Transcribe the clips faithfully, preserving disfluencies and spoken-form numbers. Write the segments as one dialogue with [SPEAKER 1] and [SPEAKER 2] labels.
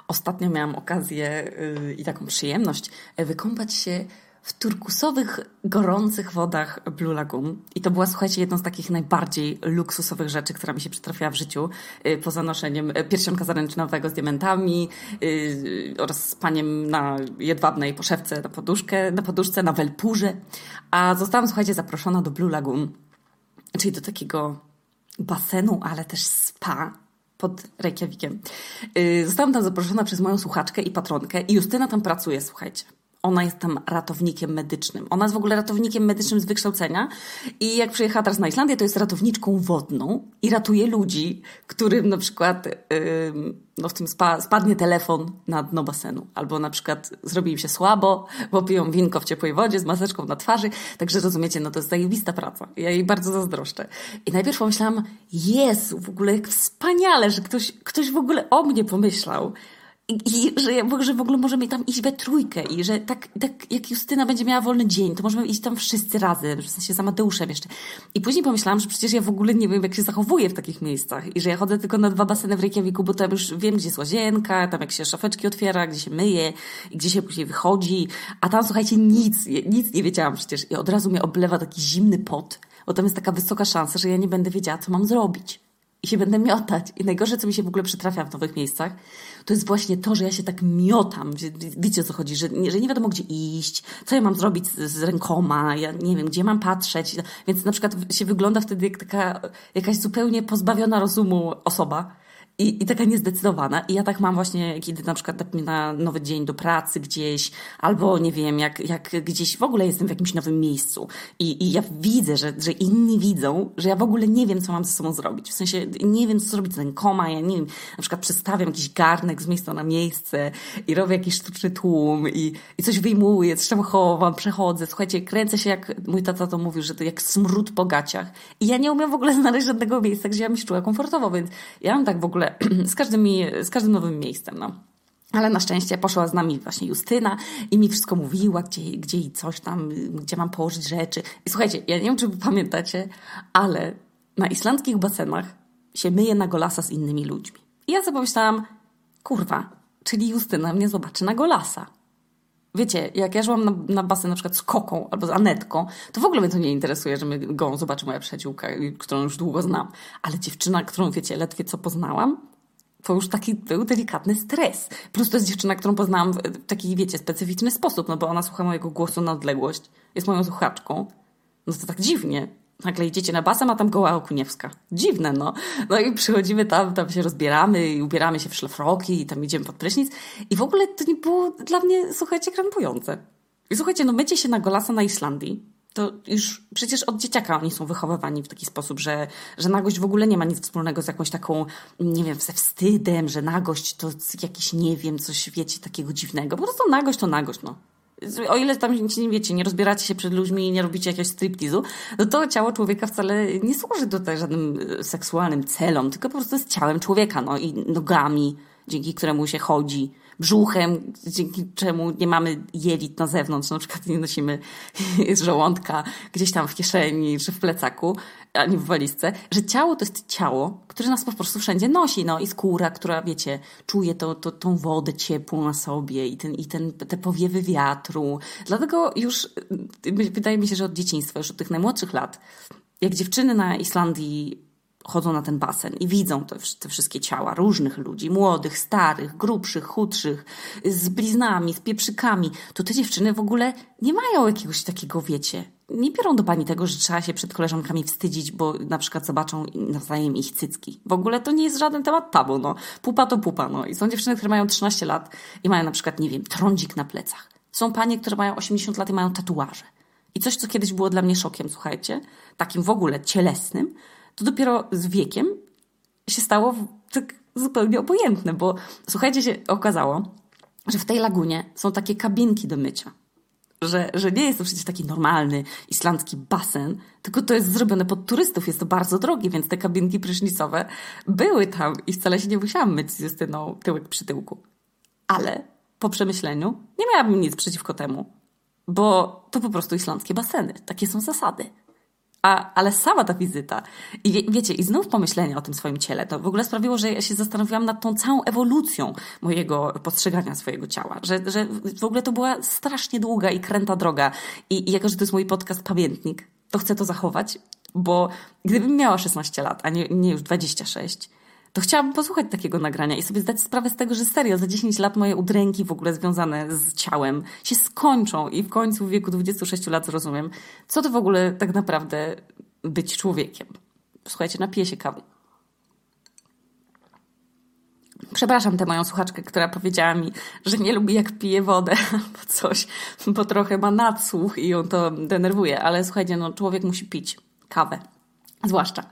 [SPEAKER 1] Ostatnio miałam okazję yy, i taką przyjemność yy, wykąpać się w turkusowych, gorących wodach Blue Lagoon. I to była, słuchajcie, jedną z takich najbardziej luksusowych rzeczy, która mi się przytrafiła w życiu, yy, poza noszeniem pierścionka zaręczynowego z diamentami yy, oraz spaniem na jedwabnej poszewce na poduszkę, na poduszce, na welpurze. A zostałam, słuchajcie, zaproszona do Blue Lagoon, czyli do takiego basenu, ale też spa pod Reykjavikiem. Yy, zostałam tam zaproszona przez moją słuchaczkę i patronkę i Justyna tam pracuje, słuchajcie. Ona jest tam ratownikiem medycznym. Ona jest w ogóle ratownikiem medycznym z wykształcenia i jak przyjechała teraz na Islandię, to jest ratowniczką wodną i ratuje ludzi, którym na przykład yy, no w tym spa, spadnie telefon na dno basenu. Albo na przykład zrobi im się słabo, bo piją winko w ciepłej wodzie z maseczką na twarzy. Także rozumiecie, no to jest zajebista praca. Ja jej bardzo zazdroszczę. I najpierw pomyślałam, Jezu, w ogóle jak wspaniale, że ktoś, ktoś w ogóle o mnie pomyślał. I, i że, że w ogóle możemy tam iść we trójkę i że tak, tak jak Justyna będzie miała wolny dzień, to możemy iść tam wszyscy razem, w sensie za Mateuszem jeszcze. I później pomyślałam, że przecież ja w ogóle nie wiem, jak się zachowuję w takich miejscach i że ja chodzę tylko na dwa baseny w Reykjaviku, bo tam już wiem, gdzie jest łazienka, tam jak się szafeczki otwiera, gdzie się myje i gdzie się później wychodzi, a tam, słuchajcie, nic, nic nie wiedziałam przecież i od razu mnie oblewa taki zimny pot, bo tam jest taka wysoka szansa, że ja nie będę wiedziała, co mam zrobić. I się będę miotać. I najgorsze, co mi się w ogóle przytrafia w nowych miejscach, to jest właśnie to, że ja się tak miotam. Wiecie, o co chodzi? Że nie, że nie wiadomo, gdzie iść, co ja mam zrobić z, z rękoma, ja nie wiem, gdzie mam patrzeć. Więc na przykład się wygląda wtedy jak taka jakaś zupełnie pozbawiona rozumu osoba. I, I taka niezdecydowana. I ja tak mam właśnie, kiedy na przykład tak na nowy dzień do pracy gdzieś, albo nie wiem, jak, jak gdzieś w ogóle jestem w jakimś nowym miejscu i, i ja widzę, że, że inni widzą, że ja w ogóle nie wiem, co mam ze sobą zrobić. W sensie nie wiem, co zrobić z rękoma, ja nie wiem, na przykład przestawiam jakiś garnek z miejsca na miejsce i robię jakiś sztuczny tłum i, i coś wyjmuję, coś tam chowam, przechodzę. Słuchajcie, kręcę się, jak mój tata to mówił, że to jak smród po gaciach. I ja nie umiem w ogóle znaleźć żadnego miejsca, gdzie ja bym się czuła komfortowo, więc ja mam tak w ogóle z każdym, z każdym nowym miejscem, no. Ale na szczęście poszła z nami właśnie Justyna i mi wszystko mówiła, gdzie, gdzie i coś tam, gdzie mam położyć rzeczy. I słuchajcie, ja nie wiem, czy wy pamiętacie, ale na islandzkich basenach się myje na golasa z innymi ludźmi. I ja sobie pomyślałam, kurwa, czyli Justyna mnie zobaczy na golasa. Wiecie, jak ja szłam na, na basen na przykład z Koką albo z Anetką, to w ogóle mnie to nie interesuje, że mnie go zobaczy moja przyjaciółka, którą już długo znam. Ale dziewczyna, którą, wiecie, ledwie co poznałam, to już taki był delikatny stres. Plus to jest dziewczyna, którą poznałam w taki, wiecie, specyficzny sposób, no bo ona słucha mojego głosu na odległość, jest moją słuchaczką. No to tak dziwnie. Nagle idziecie na basen, a tam goła Okuniewska. Dziwne, no. No i przychodzimy tam, tam się rozbieramy i ubieramy się w szlafroki i tam idziemy pod prysznic. I w ogóle to nie było dla mnie, słuchajcie, krępujące. I słuchajcie, no mycie się na golasa na Islandii, to już przecież od dzieciaka oni są wychowywani w taki sposób, że, że nagość w ogóle nie ma nic wspólnego z jakąś taką, nie wiem, ze wstydem, że nagość to jakiś, nie wiem, coś, wiecie, takiego dziwnego. Po prostu nagość to nagość, no. O ile tam, nie wiecie, nie rozbieracie się przed ludźmi i nie robicie jakiegoś striptizu, no to ciało człowieka wcale nie służy tutaj żadnym seksualnym celom, tylko po prostu jest ciałem człowieka, no i nogami, dzięki któremu się chodzi, brzuchem, dzięki czemu nie mamy jelit na zewnątrz, na przykład nie nosimy z żołądka gdzieś tam w kieszeni czy w plecaku, ani w walizce, że ciało to jest ciało, które nas po prostu wszędzie nosi, no i skóra, która, wiecie, czuje to, to, tą wodę ciepłą na sobie i, ten, i ten, te powiewy wiatru. Dlatego już, wydaje mi się, że od dzieciństwa, już od tych najmłodszych lat, jak dziewczyny na Islandii chodzą na ten basen i widzą te, te wszystkie ciała różnych ludzi, młodych, starych, grubszych, chudszych, z bliznami, z pieprzykami, to te dziewczyny w ogóle nie mają jakiegoś takiego, wiecie, nie biorą do pani tego, że trzeba się przed koleżankami wstydzić, bo na przykład zobaczą nawzajem ich cycki. W ogóle to nie jest żaden temat tabu, no. Pupa to pupa, no. I są dziewczyny, które mają trzynaście lat i mają na przykład, nie wiem, trądzik na plecach. Są panie, które mają osiemdziesiąt lat i mają tatuaże. I coś, co kiedyś było dla mnie szokiem, słuchajcie, takim w ogóle cielesnym, to dopiero z wiekiem się stało tak zupełnie obojętne, bo słuchajcie, się okazało, że w tej lagunie są takie kabinki do mycia. Że, że nie jest to przecież taki normalny islandzki basen, tylko to jest zrobione pod turystów, jest to bardzo drogie, więc te kabinki prysznicowe były tam i wcale się nie musiałam myć z Justyną tyłek przy tyłku. Ale po przemyśleniu nie miałabym nic przeciwko temu, bo to po prostu islandzkie baseny. Takie są zasady. A, ale sama ta wizyta i wie, wiecie, i znów pomyślenie o tym swoim ciele, to w ogóle sprawiło, że ja się zastanowiłam nad tą całą ewolucją mojego postrzegania swojego ciała, że, że w ogóle to była strasznie długa i kręta droga i, i jako, że to jest mój podcast pamiętnik, to chcę to zachować, bo gdybym miała szesnaście lat, a nie, nie już dwadzieścia sześć, to chciałabym posłuchać takiego nagrania i sobie zdać sprawę z tego, że serio, za dziesięć lat moje udręki w ogóle związane z ciałem się skończą i w końcu w wieku dwudziestu sześciu lat zrozumiem, co to w ogóle tak naprawdę być człowiekiem. Słuchajcie, napiję się kawy. Przepraszam tę moją słuchaczkę, która powiedziała mi, że nie lubi jak pije wodę albo coś, bo trochę ma nadsłuch i ją to denerwuje, ale słuchajcie, no człowiek musi pić kawę, zwłaszcza.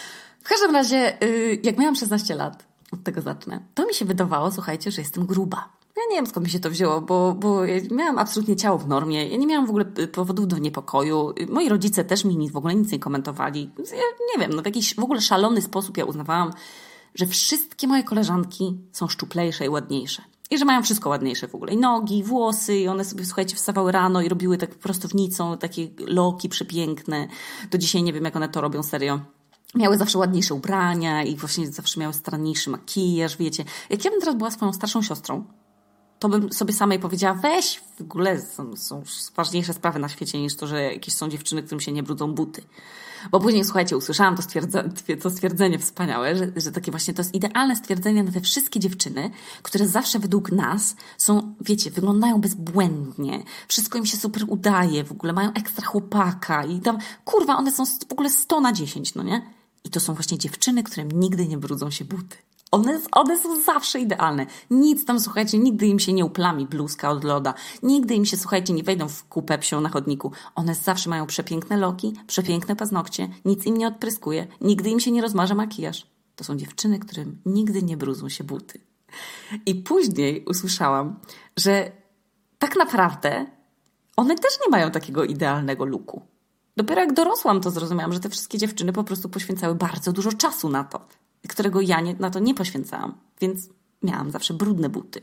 [SPEAKER 1] W każdym razie, jak miałam szesnaście lat, od tego zacznę, to mi się wydawało, słuchajcie, że jestem gruba. Ja nie wiem, skąd mi się to wzięło, bo, bo ja miałam absolutnie ciało w normie. Ja nie miałam w ogóle powodów do niepokoju. Moi rodzice też mi nic, w ogóle nic nie komentowali. Ja nie wiem, no w jakiś w ogóle szalony sposób ja uznawałam, że wszystkie moje koleżanki są szczuplejsze i ładniejsze. I że mają wszystko ładniejsze w ogóle. I nogi, i włosy, i one sobie, słuchajcie, wstawały rano i robiły tak prostownicą, takie loki przepiękne. Do dzisiaj nie wiem, jak one to robią, serio. Miały zawsze ładniejsze ubrania i właśnie zawsze miały staranniejszy makijaż, wiecie. Jak ja bym teraz była swoją starszą siostrą, to bym sobie samej powiedziała, weź, w ogóle są, są ważniejsze sprawy na świecie niż to, że jakieś są dziewczyny, którym się nie brudzą buty. Bo później, słuchajcie, usłyszałam to, stwierdze, to stwierdzenie wspaniałe, że, że takie właśnie to jest idealne stwierdzenie na te wszystkie dziewczyny, które zawsze według nas są, wiecie, wyglądają bezbłędnie, wszystko im się super udaje, w ogóle mają ekstra chłopaka i tam, kurwa, one są w ogóle sto na dziesięć, no nie? I to są właśnie dziewczyny, którym nigdy nie brudzą się buty. One, one są zawsze idealne. Nic tam, słuchajcie, nigdy im się nie uplami bluzka od loda. Nigdy im się, słuchajcie, nie wejdą w kupę psią na chodniku. One zawsze mają przepiękne loki, przepiękne paznokcie, nic im nie odpryskuje, nigdy im się nie rozmarza makijaż. To są dziewczyny, którym nigdy nie brudzą się buty. I później usłyszałam, że tak naprawdę one też nie mają takiego idealnego looku. Dopiero jak dorosłam, to zrozumiałam, że te wszystkie dziewczyny po prostu poświęcały bardzo dużo czasu na to, którego ja nie, na to nie poświęcałam, więc miałam zawsze brudne buty.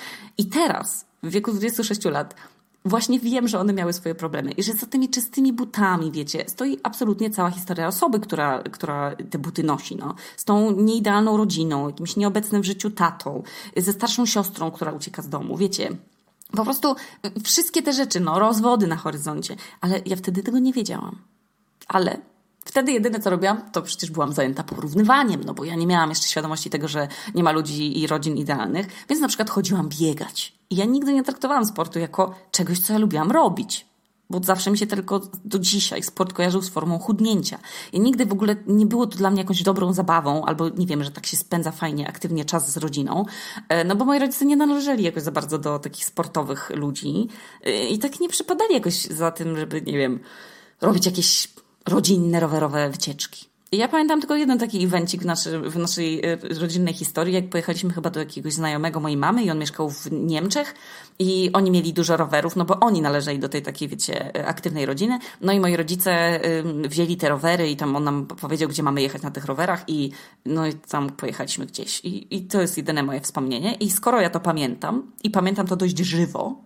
[SPEAKER 1] I teraz, w wieku dwudziestu sześciu lat, właśnie wiem, że one miały swoje problemy i że za tymi czystymi butami, wiecie, stoi absolutnie cała historia osoby, która, która te buty nosi, no. Z tą nieidealną rodziną, jakimś nieobecnym w życiu tatą, ze starszą siostrą, która ucieka z domu, wiecie. Po prostu wszystkie te rzeczy, no, rozwody na horyzoncie. Ale ja wtedy tego nie wiedziałam. Ale wtedy jedyne, co robiłam, to przecież byłam zajęta porównywaniem, no bo ja nie miałam jeszcze świadomości tego, że nie ma ludzi i rodzin idealnych, więc na przykład chodziłam biegać. I ja nigdy nie traktowałam sportu jako czegoś, co ja lubiłam robić. Bo zawsze mi się tylko do dzisiaj sport kojarzył z formą chudnięcia. I nigdy w ogóle nie było to dla mnie jakąś dobrą zabawą, albo nie wiem, że tak się spędza fajnie, aktywnie czas z rodziną. No bo moi rodzice nie należeli jakoś za bardzo do takich sportowych ludzi i tak nie przypadali jakoś za tym, żeby, nie wiem, robić jakieś rodzinne, rowerowe wycieczki. I ja pamiętam tylko jeden taki evencik w, naszy, w naszej rodzinnej historii, jak pojechaliśmy chyba do jakiegoś znajomego mojej mamy i on mieszkał w Niemczech i oni mieli dużo rowerów, no bo oni należeli do tej takiej, wiecie, aktywnej rodziny. No i moi rodzice wzięli te rowery i tam on nam powiedział, gdzie mamy jechać na tych rowerach i no i tam pojechaliśmy gdzieś. I, i to jest jedyne moje wspomnienie. I skoro ja to pamiętam i pamiętam to dość żywo,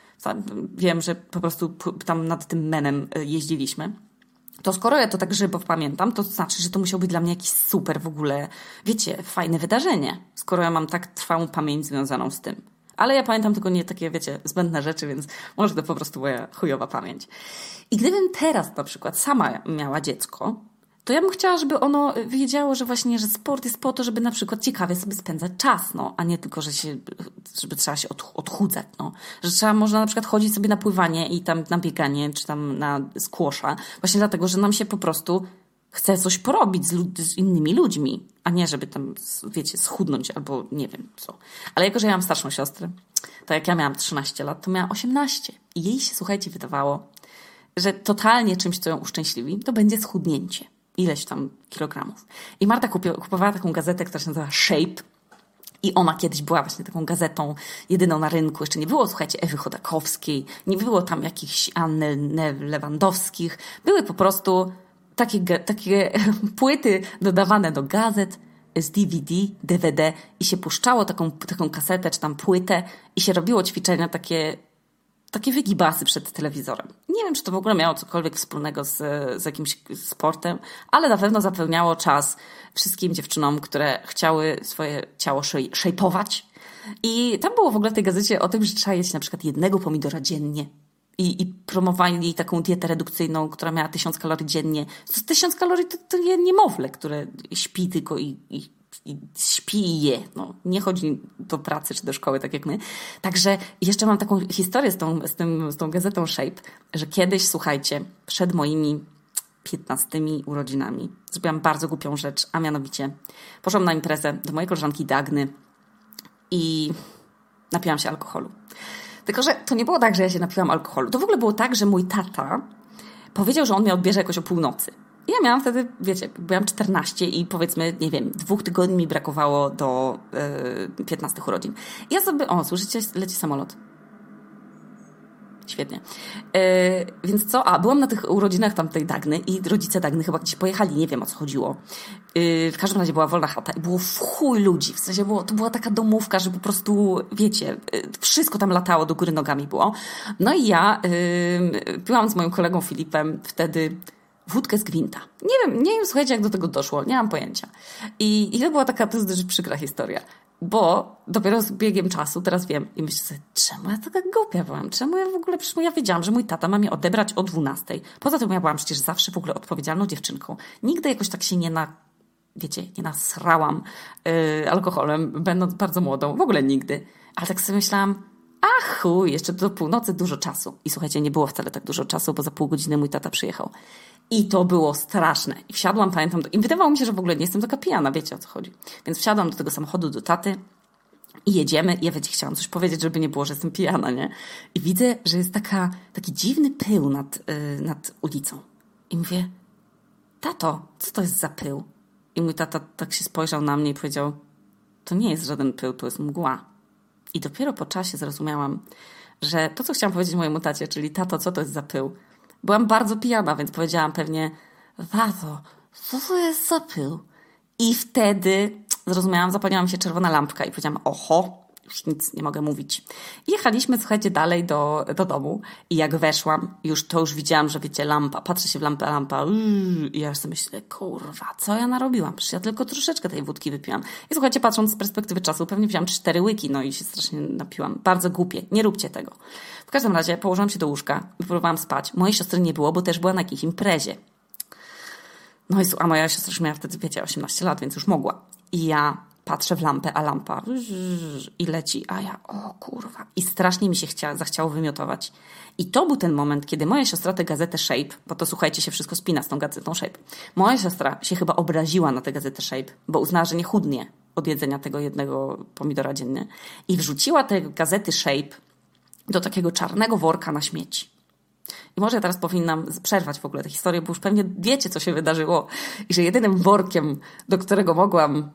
[SPEAKER 1] wiem, że po prostu tam nad tym menem jeździliśmy, to skoro ja to tak żywo pamiętam, to znaczy, że to musiał być dla mnie jakiś super w ogóle, wiecie, fajne wydarzenie, skoro ja mam tak trwałą pamięć związaną z tym. Ale ja pamiętam tylko nie takie, wiecie, zbędne rzeczy, więc może to po prostu moja chujowa pamięć. I gdybym teraz na przykład sama miała dziecko, to ja bym chciała, żeby ono wiedziało, że właśnie, że sport jest po to, żeby na przykład ciekawie sobie spędzać czas, no, a nie tylko, że się, żeby trzeba się od, odchudzać, no. Że trzeba, można na przykład chodzić sobie na pływanie i tam na bieganie, czy tam na squasha, właśnie dlatego, że nam się po prostu chce coś porobić z, lud- z innymi ludźmi, a nie żeby tam, wiecie, schudnąć albo nie wiem co. Ale jako, że ja mam starszą siostrę, to jak ja miałam trzynaście lat, to miała osiemnaście i jej się, słuchajcie, wydawało, że totalnie czymś, co ją uszczęśliwi, to będzie schudnięcie. Ileś tam kilogramów. I Marta kupi- kupowała taką gazetę, która się nazywa Shape. I ona kiedyś była właśnie taką gazetą jedyną na rynku. Jeszcze nie było, słuchajcie, Ewy Chodakowskiej, nie było tam jakichś Anny Lewandowskich. Były po prostu takie, takie płyty dodawane do gazet z D V D, D V D i się puszczało taką, taką kasetę czy tam płytę i się robiło ćwiczenia takie takie wygibasy przed telewizorem. Nie wiem, czy to w ogóle miało cokolwiek wspólnego z, z jakimś sportem, ale na pewno zapełniało czas wszystkim dziewczynom, które chciały swoje ciało szejpować. I tam było w ogóle w tej gazecie o tym, że trzeba jeść na przykład jednego pomidora dziennie. I, i promowali taką dietę redukcyjną, która miała tysiąc kalorii dziennie. Tysiąc kalorii to, to nie niemowlę, które śpi tylko i, i, i śpi i je. No, nie chodzi do pracy czy do szkoły, tak jak my. Także jeszcze mam taką historię z tą, z tym, z tą gazetą Shape, że kiedyś, słuchajcie, przed moimi piętnastymi urodzinami zrobiłam bardzo głupią rzecz, a mianowicie poszłam na imprezę do mojej koleżanki Dagny i napiłam się alkoholu. Tylko że to nie było tak, że ja się napiłam alkoholu. To w ogóle było tak, że mój tata powiedział, że on mnie odbierze jakoś o północy. I ja miałam wtedy, wiecie, byłam czternaście i powiedzmy, nie wiem, dwóch tygodni mi brakowało do yy, piętnastych urodzin. I ja sobie, o, słyszycie, leci samolot. Świetnie. Yy, więc co? A, byłam na tych urodzinach tamtej Dagny i rodzice Dagny chyba gdzieś pojechali, nie wiem o co chodziło. Yy, w każdym razie była wolna chata i było w chuj ludzi. W sensie było, to była taka domówka, że po prostu, wiecie, yy, wszystko tam latało, do góry nogami było. No i ja yy, piłam z moim kolegą Filipem wtedy wódkę z gwinta. Nie wiem, nie wiem, słuchajcie, jak do tego doszło. Nie mam pojęcia. I, i to była taka, to jest dość przykra historia. Bo dopiero z biegiem czasu teraz wiem i myślę sobie, czemu ja taka głupia byłam? Czemu ja w ogóle, przecież ja wiedziałam, że mój tata ma mnie odebrać o dwunastej. Poza tym ja byłam przecież zawsze w ogóle odpowiedzialną dziewczynką. Nigdy jakoś tak się nie na, wiecie, nie nasrałam yy, alkoholem, będąc bardzo młodą. W ogóle nigdy. Ale tak sobie myślałam, a chuj, jeszcze do północy dużo czasu. I słuchajcie, nie było wcale tak dużo czasu, bo za pół godziny mój tata przyjechał. I to było straszne. I wsiadłam, pamiętam, do... i wydawało mi się, że w ogóle nie jestem taka pijana, wiecie o co chodzi. Więc wsiadłam do tego samochodu, do taty i jedziemy. I ja, wiecie, chciałam coś powiedzieć, żeby nie było, że jestem pijana, nie? I widzę, że jest taka, taki dziwny pył nad, yy, nad ulicą. I mówię, tato, co to jest za pył? I mój tata tak się spojrzał na mnie i powiedział, to nie jest żaden pył, to jest mgła. I dopiero po czasie zrozumiałam, że to, co chciałam powiedzieć mojemu tacie, czyli tato, co to jest za pył? Byłam bardzo pijana, więc powiedziałam pewnie, tato, co to jest za pył? I wtedy zrozumiałam, zapaliła mi się czerwona lampka i powiedziałam, oho, już nic nie mogę mówić. I jechaliśmy, słuchajcie, dalej do, do domu i jak weszłam, już to już widziałam, że wiecie, lampa, patrzę się w lampę, lampa, yy, i ja już sobie myślę, kurwa, co ja narobiłam? Przecież ja tylko troszeczkę tej wódki wypiłam. I słuchajcie, patrząc z perspektywy czasu, pewnie wziąłam cztery łyki, no i się strasznie napiłam. Bardzo głupie, nie róbcie tego. W każdym razie położyłam się do łóżka i próbowałam spać. Mojej siostry nie było, bo też była na jakiejś imprezie. No i a moja siostra już miała wtedy, wiecie, osiemnaście lat, więc już mogła. I ja patrzę w lampę, a lampa i leci, a ja, o kurwa. I strasznie mi się chcia, zachciało wymiotować. I to był ten moment, kiedy moja siostra tę gazetę Shape, bo to słuchajcie, się wszystko spina z tą gazetą Shape. Moja siostra się chyba obraziła na tę gazetę Shape, bo uznała, że nie chudnie od jedzenia tego jednego pomidora dziennie. I wrzuciła te gazety Shape do takiego czarnego worka na śmieci. I może ja teraz powinnam przerwać w ogóle tę historię, bo już pewnie wiecie, co się wydarzyło i że jedynym workiem, do którego mogłam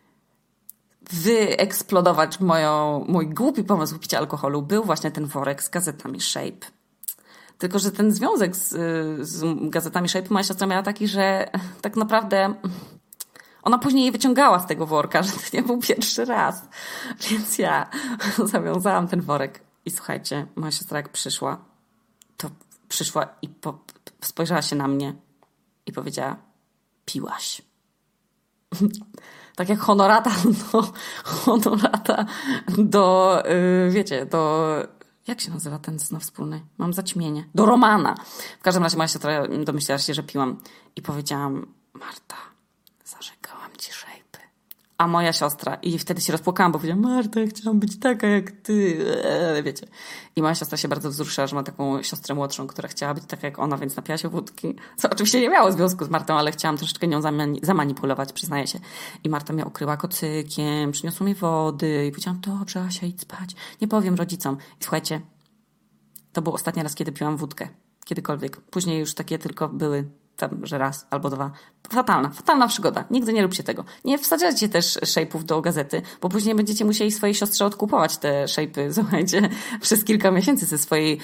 [SPEAKER 1] wyeksplodować moją, mój głupi pomysł picia alkoholu, był właśnie ten worek z gazetami Shape. Tylko że ten związek z, z gazetami Shape moja siostra miała taki, że tak naprawdę ona później je wyciągała z tego worka, że to nie był pierwszy raz. Więc ja zawiązałam ten worek. I słuchajcie, moja siostra jak przyszła, to przyszła i po, spojrzała się na mnie i powiedziała, piłaś. Tak jak honorata do, honorata do, yy, wiecie, do, jak się nazywa ten zna wspólny? Mam zaćmienie. Do Romana. W każdym razie moja siostra domyślała się, że piłam i powiedziałam, Marta, zażegałam ci szejpy. A moja siostra, i wtedy się rozpłakałam, bo powiedziałam, Marta, chciałam być taka jak ty, eee, wiecie. I moja siostra się bardzo wzruszyła, że ma taką siostrę młodszą, która chciała być taka jak ona, więc napiła się wódki. Co oczywiście nie miało związku z Martą, ale chciałam troszeczkę nią zamani- zamanipulować, przyznaję się. I Marta mnie okryła kocykiem, przyniosła mi wody i powiedziałam, dobrze, Asia, idź spać. Nie powiem rodzicom. I słuchajcie, to był ostatni raz, kiedy piłam wódkę. Kiedykolwiek. Później już takie tylko były tam, że raz albo dwa. Fatalna, fatalna przygoda. Nigdy nie róbcie tego. Nie wsadzajcie też szejpów do gazety, bo później będziecie musieli swojej siostrze odkupować te szejpy, słuchajcie, przez kilka miesięcy ze swojej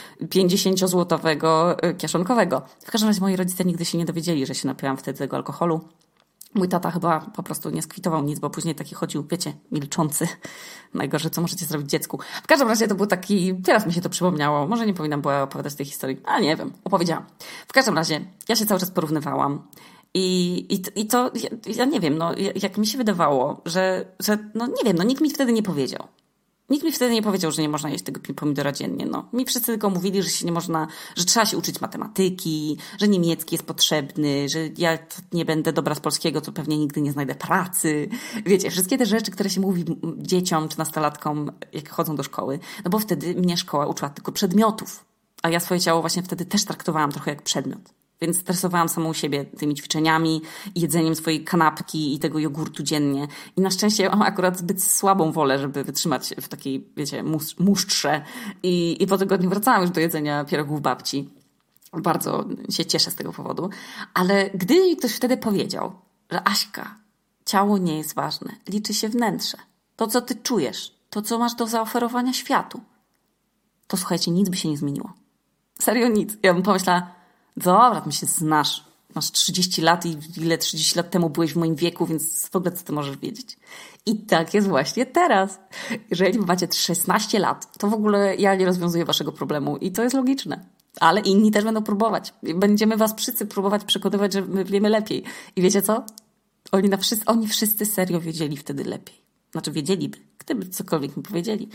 [SPEAKER 1] pięćdziesięciozłotowego kieszonkowego. W każdym razie moi rodzice nigdy się nie dowiedzieli, że się napiłam wtedy tego alkoholu. Mój tata chyba po prostu nie skwitował nic, bo później taki chodził, wiecie, milczący. Najgorsze, co możecie zrobić dziecku. W każdym razie to był taki, teraz mi się to przypomniało, może nie powinnam była opowiadać tej historii, ale nie wiem, opowiedziałam. W każdym razie, ja się cały czas porównywałam i, i, i to, ja, ja nie wiem, no, jak mi się wydawało, że, że, no nie wiem, no nikt mi wtedy nie powiedział. Nikt mi wtedy nie powiedział, że nie można jeść tego pomidora dziennie. No. Mi wszyscy tylko mówili, że się nie można, że trzeba się uczyć matematyki, że niemiecki jest potrzebny, że ja nie będę dobra z polskiego, to pewnie nigdy nie znajdę pracy. Wiecie, wszystkie te rzeczy, które się mówi dzieciom czy nastolatkom, jak chodzą do szkoły. No bo wtedy mnie szkoła uczyła tylko przedmiotów. A ja swoje ciało właśnie wtedy też traktowałam trochę jak przedmiot. Więc stresowałam samą siebie tymi ćwiczeniami, jedzeniem swojej kanapki i tego jogurtu dziennie. I na szczęście mam akurat zbyt słabą wolę, żeby wytrzymać w takiej, wiecie, mus- musztrze. I, I po tygodniu wracałam już do jedzenia pierogów babci. Bardzo się cieszę z tego powodu. Ale gdy mi ktoś wtedy powiedział, że Aśka, ciało nie jest ważne, liczy się wnętrze. To, co ty czujesz, to, co masz do zaoferowania światu. To słuchajcie, nic by się nie zmieniło. Serio nic. Ja bym pomyślała, dobra, ty mi się znasz. Masz trzydzieści lat i ile trzydzieści lat temu byłeś w moim wieku, więc w ogóle co ty możesz wiedzieć. I tak jest właśnie teraz. Jeżeli macie szesnaście lat, to w ogóle ja nie rozwiązuję waszego problemu i to jest logiczne. Ale inni też będą próbować. Będziemy was wszyscy próbować przekonywać, że my wiemy lepiej. I wiecie co? Oni, na wszyscy, oni wszyscy serio wiedzieli wtedy lepiej. Znaczy wiedzieliby, gdyby cokolwiek mi powiedzieli.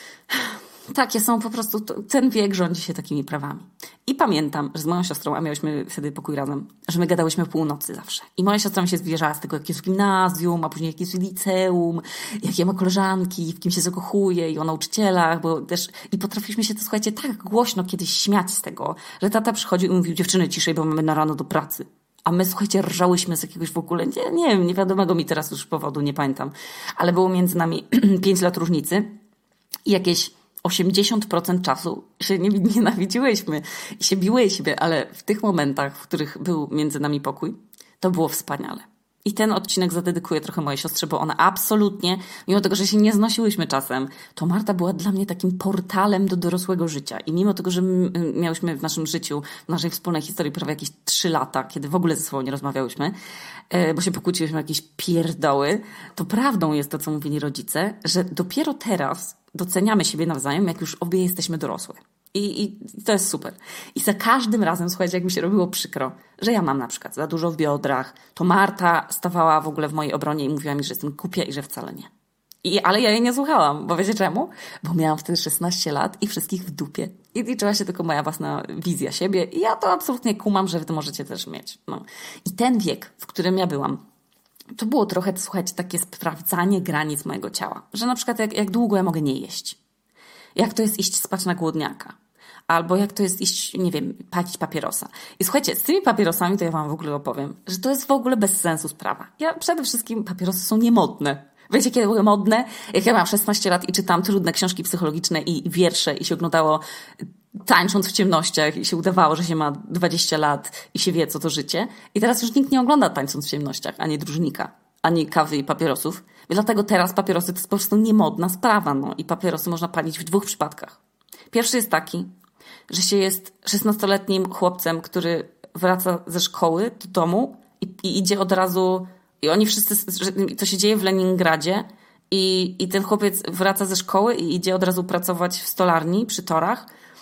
[SPEAKER 1] Takie są po prostu, ten wiek rządzi się takimi prawami. I pamiętam, że z moją siostrą, a miałyśmy wtedy pokój razem, że my gadałyśmy o północy zawsze. I moja siostra mi się zwierzała z tego, jak jest w gimnazjum, a później jak jest w liceum, jakie ma koleżanki, w kim się zakochuje i o nauczycielach, bo też, i potrafiliśmy się to, słuchajcie, tak głośno kiedyś śmiać z tego, że tata przychodził i mówił, dziewczyny ciszej, bo mamy na rano do pracy. A my, słuchajcie, rżałyśmy z jakiegoś w ogóle, nie, nie wiem, niewiadomego mi teraz już powodu, nie pamiętam, ale było między nami pięć lat różnicy i jakieś osiemdziesiąt procent czasu się nie nienawidziłyśmy i się biłyśmy, ale w tych momentach, w których był między nami pokój, to było wspaniale. I ten odcinek zadedykuję trochę mojej siostrze, bo ona absolutnie, mimo tego, że się nie znosiłyśmy czasem, to Marta była dla mnie takim portalem do dorosłego życia. I mimo tego, że my miałyśmy w naszym życiu, w naszej wspólnej historii prawie jakieś trzy lata, kiedy w ogóle ze sobą nie rozmawiałyśmy, bo się pokłóciłyśmy o jakieś pierdoły, to prawdą jest to, co mówili rodzice, że dopiero teraz doceniamy siebie nawzajem, jak już obie jesteśmy dorosłe. I, I to jest super. I za każdym razem, słuchajcie, jak mi się robiło przykro, że ja mam na przykład za dużo w biodrach, to Marta stawała w ogóle w mojej obronie i mówiła mi, że jestem głupia i że wcale nie. I, ale ja jej nie słuchałam, bo wiecie czemu? Bo miałam wtedy szesnaście lat i wszystkich w dupie. I liczyła się tylko moja własna wizja siebie i ja to absolutnie kumam, że wy to możecie też mieć. No. I ten wiek, w którym ja byłam, to było trochę, słuchajcie, takie sprawdzanie granic mojego ciała. Że na przykład jak, jak długo ja mogę nie jeść. Jak to jest iść spać na głodniaka. Albo jak to jest iść, nie wiem, palić papierosa. I słuchajcie, z tymi papierosami to ja wam w ogóle opowiem, że to jest w ogóle bez sensu sprawa. Ja przede wszystkim papierosy są niemodne. Wiecie, kiedy były modne? Jak ja miałam szesnaście lat i czytałam trudne książki psychologiczne i wiersze i się oglądało Tańcząc w ciemnościach i się udawało, że się ma dwadzieścia lat i się wie, co to życie. I teraz już nikt nie ogląda Tańcząc w ciemnościach, ani Dróżnika, ani kawy i papierosów. I dlatego teraz papierosy to jest po prostu niemodna sprawa. No. I papierosy można palić w dwóch przypadkach. Pierwszy jest taki, że się jest szesnastoletnim chłopcem, który wraca ze szkoły do domu i, i idzie od razu... I oni wszyscy... To się dzieje w Leningradzie i, i ten chłopiec wraca ze szkoły i idzie od razu pracować w stolarni przy torach.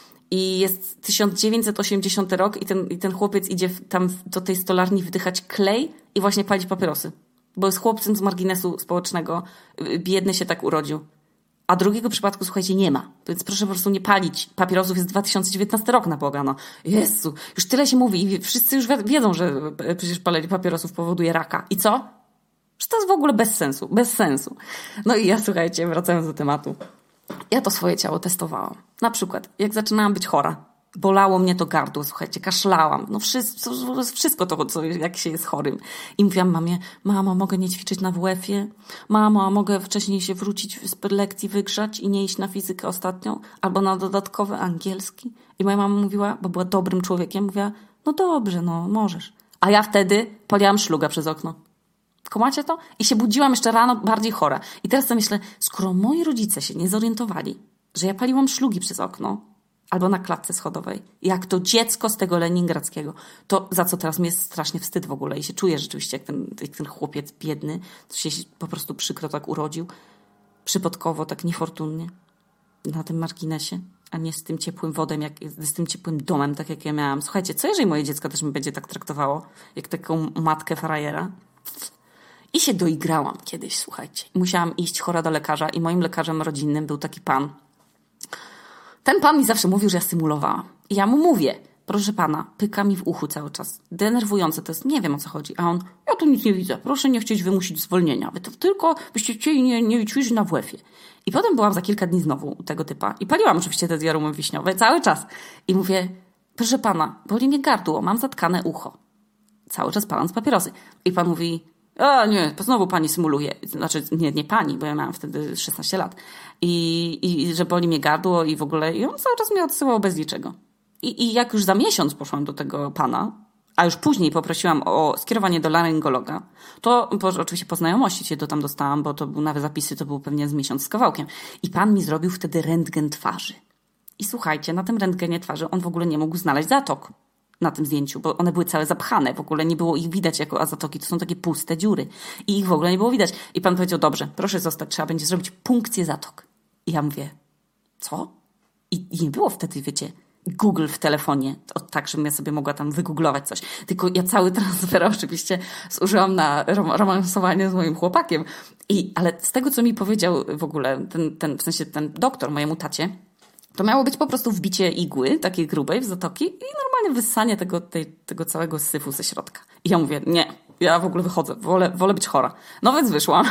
[SPEAKER 1] I jest tysiąc dziewięćset osiemdziesiąty rok i ten, i ten chłopiec idzie tam do tej stolarni wdychać klej i właśnie palić papierosy. Bo jest chłopcem z marginesu społecznego. Biedny się tak urodził. A drugiego przypadku, słuchajcie, nie ma. Więc proszę po prostu nie palić papierosów. Jest dwa tysiące dziewiętnasty rok na Boga. No. Jezu, już tyle się mówi i wszyscy już wiedzą, że przecież palenie papierosów powoduje raka. I co? Że to jest w ogóle bez sensu. Bez sensu. No i ja, słuchajcie, wracając do tematu. Ja to swoje ciało testowałam. Na przykład, jak zaczynałam być chora, bolało mnie to gardło, słuchajcie, kaszlałam. No wszystko, wszystko to, co, jak się jest chorym. I mówiłam mamie, mamo, mogę nie ćwiczyć na W F-ie? Mamo, a mogę wcześniej się wrócić z lekcji wygrzać i nie iść na fizykę ostatnią? Albo na dodatkowy angielski? I moja mama mówiła, bo była dobrym człowiekiem, mówiła, no dobrze, no możesz. A ja wtedy paliłam szluga przez okno. Kumacie to? I się budziłam jeszcze rano bardziej chora. I teraz to myślę, skoro moi rodzice się nie zorientowali, że ja paliłam szlugi przez okno, albo na klatce schodowej. Jak to dziecko z tego leningradzkiego. To za co teraz mi jest strasznie wstyd w ogóle i się czuję rzeczywiście jak ten, jak ten chłopiec biedny, co się po prostu przykro tak urodził. Przypadkowo, tak niefortunnie. Na tym marginesie. A nie z tym ciepłym wodem, jak, z tym ciepłym domem, tak jak ja miałam. Słuchajcie, co jeżeli moje dziecko też mi będzie tak traktowało? Jak taką matkę frajera? I się doigrałam kiedyś, słuchajcie. Musiałam iść chora do lekarza i moim lekarzem rodzinnym był taki pan. Ten pan mi zawsze mówił, że ja symulowałam. I ja mu mówię, proszę pana, pyka mi w uchu cały czas. Denerwujące to jest, nie wiem o co chodzi. A on, ja tu nic nie widzę, proszę nie chcieć wymusić zwolnienia. Wy to tylko byście chcieli nie, nie ćwiczyć na W F-ie. I potem byłam za kilka dni znowu u tego typa i paliłam oczywiście te diarumy wiśniowe cały czas. I mówię, proszę pana, boli mnie gardło, mam zatkane ucho. Cały czas paląc papierosy. I pan mówi, a nie, znowu pani symuluje. Znaczy, nie, nie pani, bo ja miałam wtedy szesnaście lat. I, i że boli mnie gardło i w ogóle, i on cały czas mnie odsyłał bez niczego. I, I jak już za miesiąc poszłam do tego pana, a już później poprosiłam o skierowanie do laryngologa, to bo, oczywiście po znajomości się to tam dostałam, bo to był nawet zapisy, to był pewnie z miesiąc z kawałkiem. I pan mi zrobił wtedy rentgen twarzy. I słuchajcie, na tym rentgenie twarzy on w ogóle nie mógł znaleźć zatok na tym zdjęciu, bo one były całe zapchane, w ogóle nie było ich widać jako azatoki, to są takie puste dziury i ich w ogóle nie było widać. I pan powiedział, dobrze, proszę zostać, trzeba będzie zrobić punkcję zatok. I ja mówię, co? I, i nie było wtedy, wiecie, Google w telefonie, to, tak, żebym ja sobie mogła tam wygooglować coś. Tylko ja cały transfer oczywiście zużyłam na rom- romansowanie z moim chłopakiem. I, ale z tego, co mi powiedział w ogóle ten, ten, w sensie ten doktor mojemu tacie, to miało być po prostu wbicie igły, takiej grubej w zatoki i normalnie wyssanie tego, tej, tego całego syfu ze środka. I ja mówię, nie, ja w ogóle wychodzę, wolę, wolę być chora. No więc wyszłam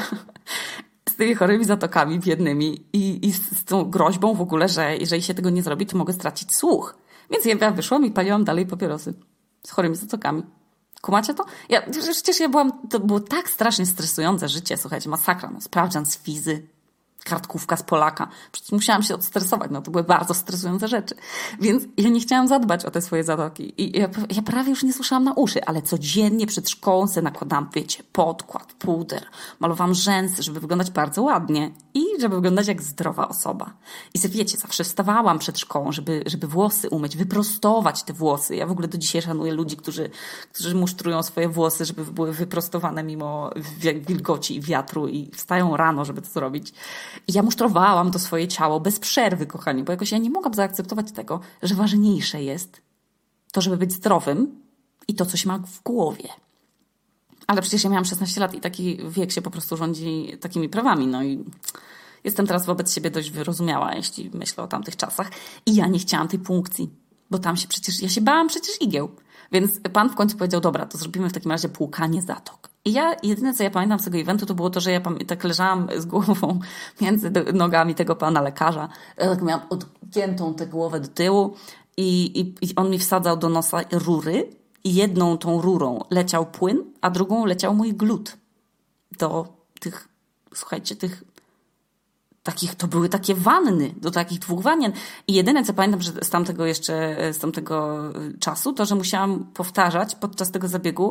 [SPEAKER 1] z tymi chorymi zatokami biednymi i, i z, z tą groźbą w ogóle, że jeżeli się tego nie zrobi, to mogę stracić słuch. Więc ja wyszłam i paliłam dalej papierosy z chorymi zatokami. Kumacie to? Ja, przecież ja byłam, to było tak strasznie stresujące życie, słuchajcie, masakra, no, sprawdzian z fizy, kartkówka z Polaka. Przecież musiałam się odstresować, no to były bardzo stresujące rzeczy. Więc ja nie chciałam zadbać o te swoje zatoki. I ja, ja prawie już nie słyszałam na uszy, ale codziennie przed szkołą sobie nakładałam, wiecie, podkład, puder, malowałam rzęsy, żeby wyglądać bardzo ładnie i żeby wyglądać jak zdrowa osoba. I sobie, wiecie, zawsze wstawałam przed szkołą, żeby, żeby włosy umyć, wyprostować te włosy. Ja w ogóle do dzisiaj szanuję ludzi, którzy, którzy musztrują swoje włosy, żeby były wyprostowane mimo wilgoci i wiatru i wstają rano, żeby to zrobić. I ja musztrowałam to swoje ciało bez przerwy, kochani, bo jakoś ja nie mogłam zaakceptować tego, że ważniejsze jest to, żeby być zdrowym i to, co się ma w głowie. Ale przecież ja miałam szesnaście lat i taki wiek się po prostu rządzi takimi prawami. No i jestem teraz wobec siebie dość wyrozumiała, jeśli myślę o tamtych czasach. I ja nie chciałam tej punkcji, bo tam się przecież, ja się bałam przecież igieł. Więc pan w końcu powiedział, dobra, to zrobimy w takim razie płukanie zatok. I ja, jedyne co ja pamiętam z tego eventu, to było to, że ja tak leżałam z głową między nogami tego pana lekarza. Ja tak miałam odgiętą tę głowę do tyłu i, i, i on mi wsadzał do nosa rury i jedną tą rurą leciał płyn, a drugą leciał mój glut. Do tych, słuchajcie, tych takich, to były takie wanny, do takich dwóch wanien. I jedyne, co pamiętam że z tamtego jeszcze, z tamtego czasu, to, że musiałam powtarzać podczas tego zabiegu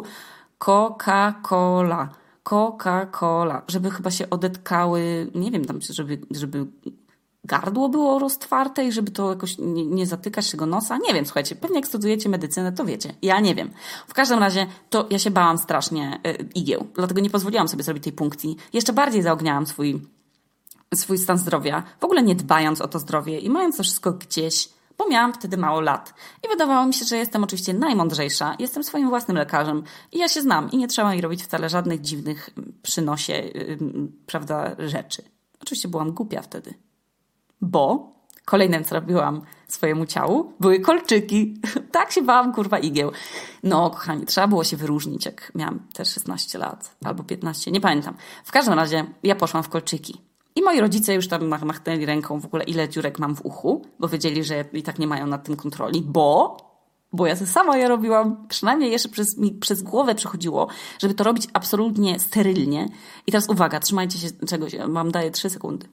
[SPEAKER 1] Coca-Cola, Coca-Cola, żeby chyba się odetkały, nie wiem, tam, żeby, żeby gardło było roztwarte i żeby to jakoś nie, nie zatykać tego nosa. Nie wiem, słuchajcie, pewnie jak studiujecie medycynę, to wiecie. Ja nie wiem. W każdym razie to ja się bałam strasznie y, igieł, dlatego nie pozwoliłam sobie zrobić tej punkcji. Jeszcze bardziej zaogniałam swój swój stan zdrowia, w ogóle nie dbając o to zdrowie i mając to wszystko gdzieś, bo miałam wtedy mało lat. I wydawało mi się, że jestem oczywiście najmądrzejsza, jestem swoim własnym lekarzem i ja się znam i nie trzeba mi robić wcale żadnych dziwnych przynosie, yy, prawda, rzeczy. Oczywiście byłam głupia wtedy, bo kolejnym, co robiłam swojemu ciału, były kolczyki. Tak się bałam, kurwa, igieł. No, kochani, trzeba było się wyróżnić, jak miałam też szesnaście lat albo piętnaście, nie pamiętam. W każdym razie ja poszłam w kolczyki. I moi rodzice już tam machnęli ręką w ogóle, ile dziurek mam w uchu, bo wiedzieli, że i tak nie mają nad tym kontroli, bo, bo ja sama je robiłam, przynajmniej jeszcze przez, mi przez głowę przechodziło, żeby to robić absolutnie sterylnie. I teraz uwaga, trzymajcie się czegoś, mam daję trzy sekundy.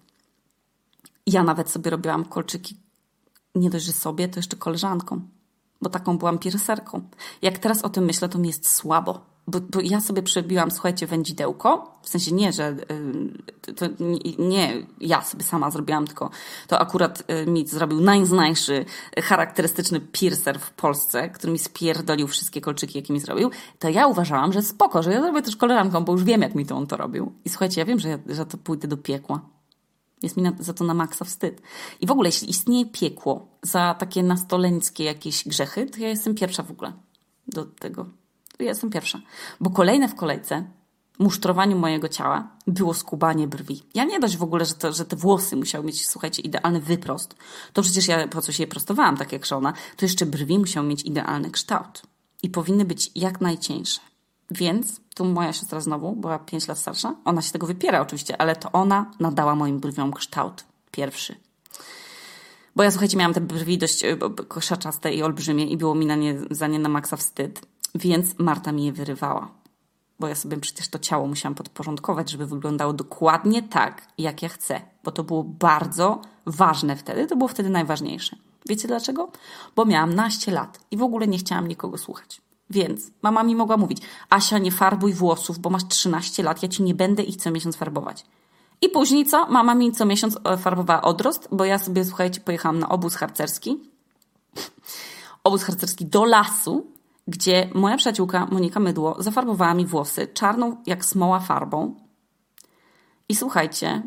[SPEAKER 1] Ja nawet sobie robiłam kolczyki, nie dość, że sobie, to jeszcze koleżanką, bo taką byłam pierserką. Jak teraz o tym myślę, to mi jest słabo. bo, bo ja sobie przebiłam, słuchajcie, wędzidełko, w sensie nie, że y, to nie, nie ja sobie sama zrobiłam, tylko to akurat y, mi zrobił najznańszy, charakterystyczny piercer w Polsce, który mi spierdolił wszystkie kolczyki, jakie mi zrobił, to ja uważałam, że spoko, że ja zrobię też koleżanką, bo już wiem, jak mi to on to robił. I słuchajcie, ja wiem, że, ja, że to pójdę do piekła. Jest mi na, za to na maksa wstyd. I w ogóle, jeśli istnieje piekło za takie nastoleńskie jakieś grzechy, to ja jestem pierwsza w ogóle do tego. Ja jestem pierwsza. Bo kolejne w kolejce, musztrowaniu mojego ciała, było skubanie brwi. Ja nie dość w ogóle, że, to, że te włosy musiały mieć, słuchajcie, idealny wyprost. To przecież ja po coś je prostowałam, tak jak żona. To jeszcze brwi musiały mieć idealny kształt. I powinny być jak najcieńsze. Więc, tu moja siostra znowu, była pięć lat starsza, ona się tego wypiera oczywiście, ale to ona nadała moim brwiom kształt pierwszy. Bo ja, słuchajcie, miałam te brwi dość koszaczaste i olbrzymie i było mi na nie, za nie na maksa wstyd. Więc Marta mi je wyrywała. Bo ja sobie przecież to ciało musiałam podporządkować, żeby wyglądało dokładnie tak, jak ja chcę. Bo to było bardzo ważne wtedy, to było wtedy najważniejsze. Wiecie dlaczego? Bo miałam naście lat i w ogóle nie chciałam nikogo słuchać. Więc mama mi mogła mówić: Asia, nie farbuj włosów, bo masz trzynaście lat, ja ci nie będę ich co miesiąc farbować. I później co? Mama mi co miesiąc farbowała odrost, bo ja sobie, słuchajcie, pojechałam na obóz harcerski. Obóz harcerski do lasu, gdzie moja przyjaciółka Monika Mydło zafarbowała mi włosy czarną jak smoła farbą. I słuchajcie,